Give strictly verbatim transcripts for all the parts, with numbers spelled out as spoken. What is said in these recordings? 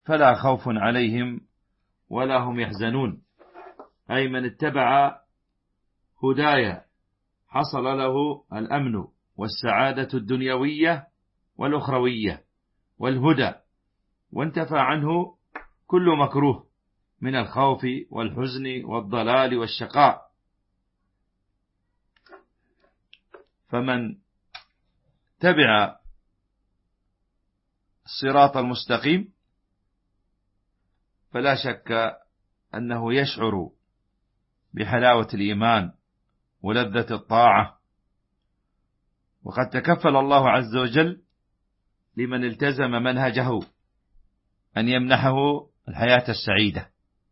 فلا خوف عليهم ولا هم يحزنون. أي من اتبع هدايا حصل له الأمن والسعادة الدنيوية والأخروية والهدى، وانتفى عنه كل مكروه من الخوف والحزن والضلال والشقاء. فمن تبع الصراط المستقيم فلا شك أنه يشعر بحلاوة الإيمان ولذة الطاعة. وقد تكفل الله عز وجل لمن التزم منهجه أن يمنحه الحياة السعيدة،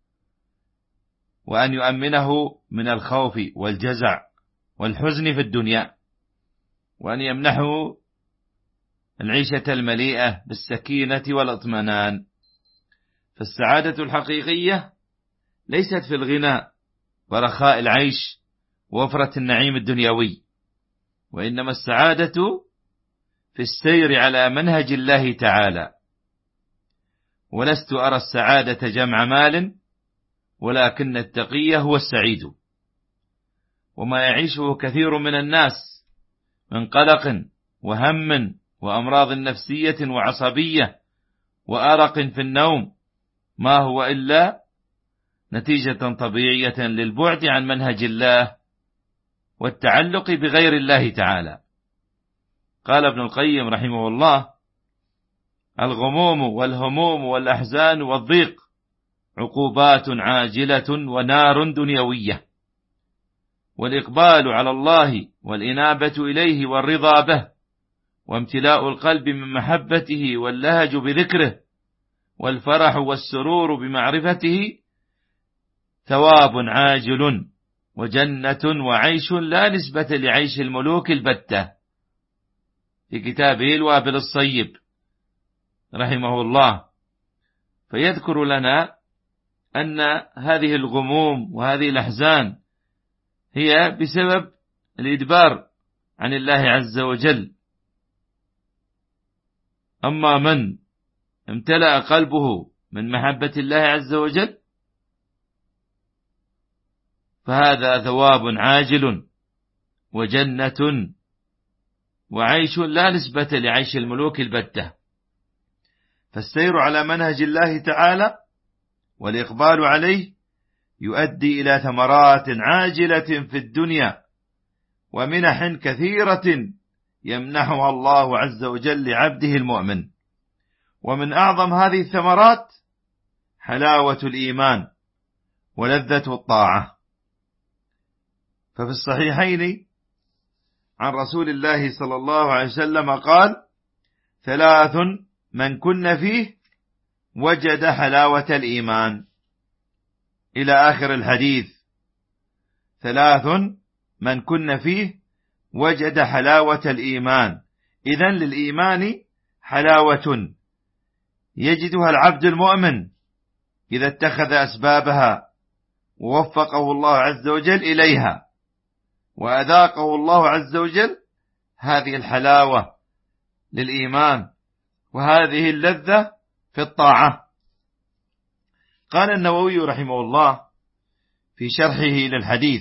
وأن يؤمنه من الخوف والجزع والحزن في الدنيا، وأن يمنحه العيشة المليئة بالسكينة والاطمئنان. فالسعادة الحقيقية ليست في الغنى ورخاء العيش ووفرة النعيم الدنيوي، وإنما السعادة في السير على منهج الله تعالى. ولست أرى السعادة جمع مال، ولكن التقي هو السعيد. وما يعيشه كثير من الناس من قلق وهم وأمراض نفسية وعصبية وأرق في النوم ما هو إلا نتيجة طبيعية للبعد عن منهج الله والتعلق بغير الله تعالى. قال ابن القيم رحمه الله: الغموم والهموم والأحزان والضيق عقوبات عاجلة ونار دنيوية، والإقبال على الله والإنابة إليه والرضا به وامتلاء القلب من محبته واللهج بذكره والفرح والسرور بمعرفته ثواب عاجل وجنة وعيش لا نسبة لعيش الملوك البتة. في كتابه الوابل الصيب رحمه الله، فيذكر لنا أن هذه الغموم وهذه الأحزان هي بسبب الإدبار عن الله عز وجل. أما من امتلأ قلبه من محبة الله عز وجل فهذا ثواب عاجل وجنة وعيش لا نسبة لعيش الملوك البتة. فالسير على منهج الله تعالى والإقبال عليه يؤدي إلى ثمرات عاجلة في الدنيا ومنح كثيرة يمنحها الله عز وجل لعبده المؤمن. ومن أعظم هذه الثمرات حلاوة الإيمان ولذة الطاعة. ففي الصحيحين عن رسول الله صلى الله عليه وسلم قال: ثلاث من كن فيه وجد حلاوة الإيمان، إلى آخر الحديث. ثلاث من كن فيه وجد حلاوة الإيمان. إذن للإيمان حلاوة يجدها العبد المؤمن إذا اتخذ أسبابها ووفقه الله عز وجل إليها، وأذاقه الله عز وجل هذه الحلاوة للإيمان وهذه اللذة في الطاعة. قال النووي رحمه الله في شرحه للحديث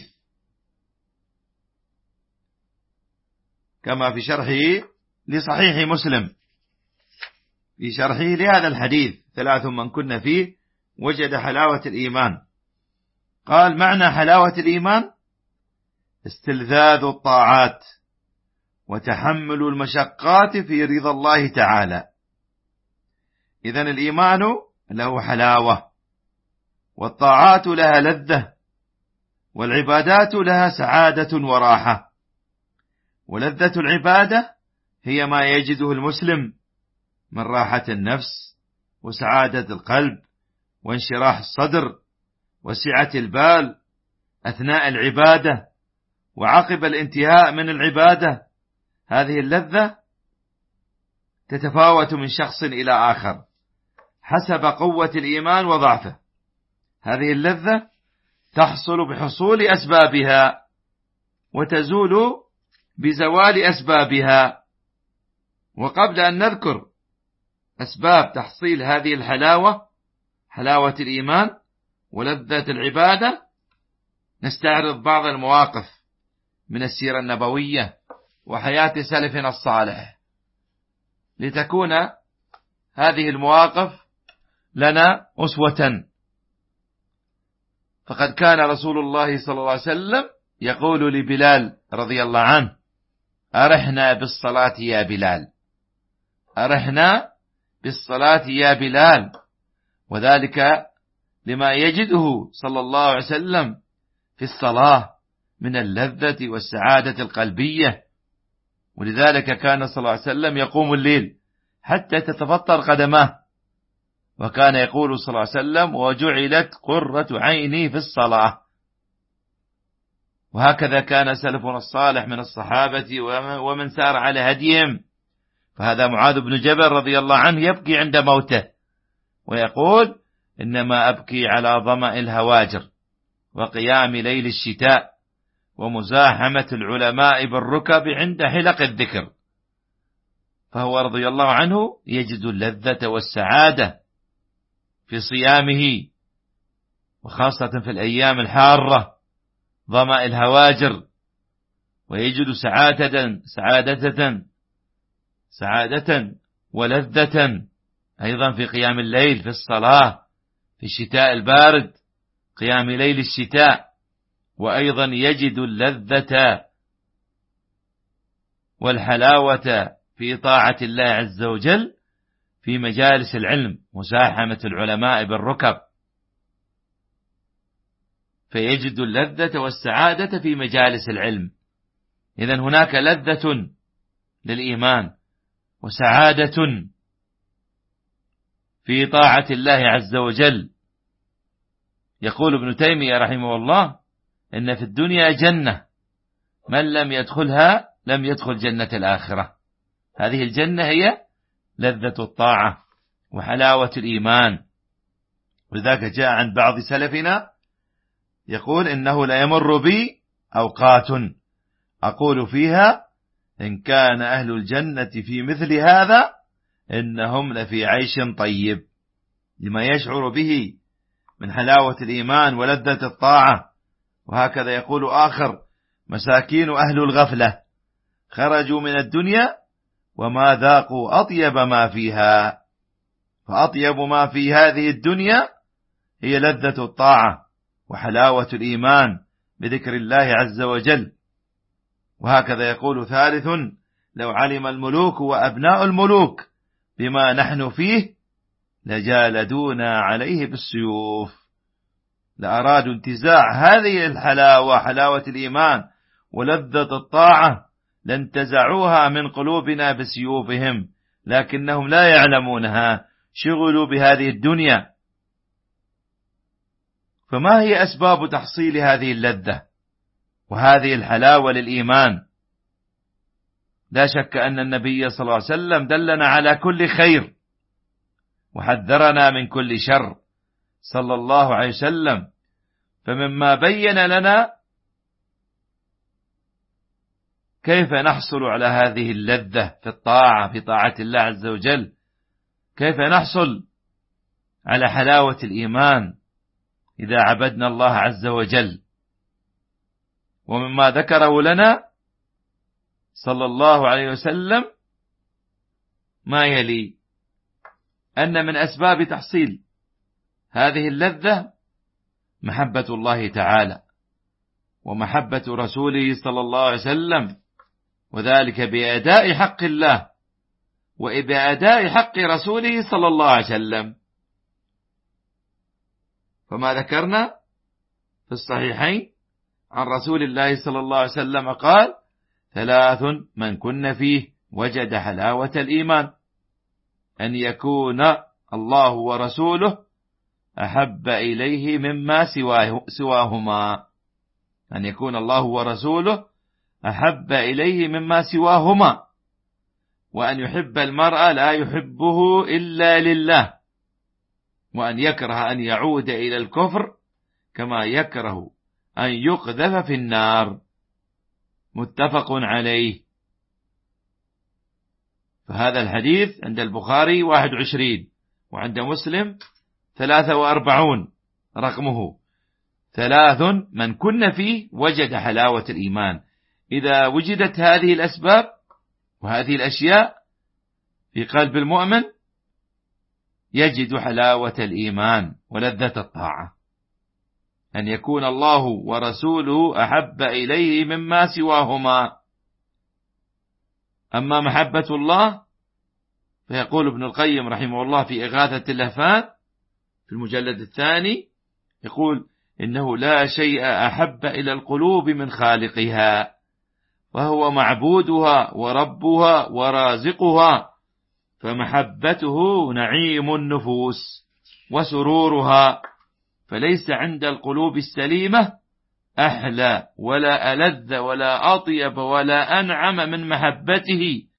كما في شرحه لصحيح مسلم، في شرحه لهذا الحديث: ثلاث من كن فيه وجد حلاوة الإيمان. قال: معنى حلاوة الإيمان استلذاذ الطاعات وتحمل المشقات في رضا الله تعالى. إذن الإيمان له حلاوة، والطاعات لها لذة، والعبادات لها سعادة وراحة. ولذة العبادة هي ما يجده المسلم من راحة النفس وسعادة القلب وانشراح الصدر وسعة البال أثناء العبادة وعقب الانتهاء من العبادة. هذه اللذة تتفاوت من شخص إلى آخر حسب قوة الإيمان وضعفه. هذه اللذة تحصل بحصول أسبابها وتزول بزوال أسبابها. وقبل أن نذكر أسباب تحصيل هذه الحلاوة، حلاوة الإيمان ولذة العبادة، نستعرض بعض المواقف من السيرة النبوية وحياة سلفنا الصالح، لتكون هذه المواقف لنا أسوة. فقد كان رسول الله صلى الله عليه وسلم يقول لبلال رضي الله عنه: أرحنا بالصلاة يا بلال، أرحنا بالصلاة يا بلال، وذلك لما يجده صلى الله عليه وسلم في الصلاة من اللذة والسعادة القلبية. ولذلك كان صلى الله عليه وسلم يقوم الليل حتى تتفطر قدماه، وكان يقول صلى الله عليه وسلم: وجعلت قرة عيني في الصلاة. وهكذا كان سلفنا الصالح من الصحابة ومن سار على هديهم. فهذا معاذ بن جبل رضي الله عنه يبكي عند موته ويقول: إنما أبكي على ظمأ الهواجر وقيام ليل الشتاء ومزاحمة العلماء بالركب عند حلق الذكر. فهو رضي الله عنه يجد اللذة والسعادة في صيامه، وخاصة في الأيام الحارة ظمأ الهواجر، ويجد سعادة سعادة سعادة ولذة أيضا في قيام الليل في الصلاة في الشتاء البارد، قيام ليل الشتاء. وأيضا يجد اللذة والحلاوة في طاعة الله عز وجل في مجالس العلم، مزاحمة العلماء بالركب، فيجد اللذة والسعادة في مجالس العلم. إذن هناك لذة للإيمان وسعادة في طاعة الله عز وجل. يقول ابن تيمية رحمه الله: إن في الدنيا جنة من لم يدخلها لم يدخل جنة الآخرة. هذه الجنة هي لذة الطاعة وحلاوة الإيمان. وذاك جاء عن بعض سلفنا يقول: إنه لا يمر بي أوقات أقول فيها إن كان أهل الجنة في مثل هذا إنهم لفي عيش طيب، لما يشعر به من حلاوة الإيمان ولذة الطاعة. وهكذا يقول آخر: مساكين أهل الغفلة خرجوا من الدنيا وما ذاقوا أطيب ما فيها. فأطيب ما في هذه الدنيا هي لذة الطاعة وحلاوة الإيمان بذكر الله عز وجل. وهكذا يقول ثالث: لو علم الملوك وأبناء الملوك بما نحن فيه لجالدونا عليه بالسيوف. لأرادوا انتزاع هذه الحلاوة، حلاوة الإيمان ولذة الطاعة، لانتزعوها من قلوبنا بسيوفهم، لكنهم لا يعلمونها، شغلوا بهذه الدنيا. فما هي أسباب تحصيل هذه اللذة وهذه الحلاوة للإيمان؟ لا شك أن النبي صلى الله عليه وسلم دلنا على كل خير وحذرنا من كل شر صلى الله عليه وسلم. فمما بين لنا كيف نحصل على هذه اللذة في الطاعة، في طاعة الله عز وجل، كيف نحصل على حلاوة الإيمان إذا عبدنا الله عز وجل. ومما ذكره لنا صلى الله عليه وسلم ما يلي: أن من أسباب تحصيل هذه اللذة محبة الله تعالى ومحبة رسوله صلى الله عليه وسلم، وذلك بأداء حق الله وبأداء حق رسوله صلى الله عليه وسلم. فما ذكرنا في الصحيحين عن رسول الله صلى الله عليه وسلم قال: ثلاث من كن فيه وجد حلاوة الإيمان: أن يكون الله ورسوله أحب إليه مما سواه سواهما، أن يكون الله ورسوله أحب إليه مما سواهما، وأن يحب المرء لا يحبه إلا لله، وأن يكره أن يعود إلى الكفر كما يكره أن يقذف في النار. متفق عليه. فهذا الحديث عند البخاري واحد وعشرين، وعند مسلم ثلاثة وأربعون رقمه. ثلاث من كن فيه وجد حلاوة الإيمان. إذا وجدت هذه الأسباب وهذه الأشياء في قلب المؤمن يجد حلاوة الإيمان ولذة الطاعة، أن يكون الله ورسوله أحب إليه مما سواهما. أما محبة الله فيقول ابن القيم رحمه الله في إغاثة اللهفان في المجلد الثاني، يقول إنه لا شيء أحب إلى القلوب من خالقها، وهو معبودها وربها ورازقها، فمحبته نعيم النفوس وسرورها، فليس عند القلوب السليمة أحلى ولا ألذ ولا أطيب ولا أنعم من محبته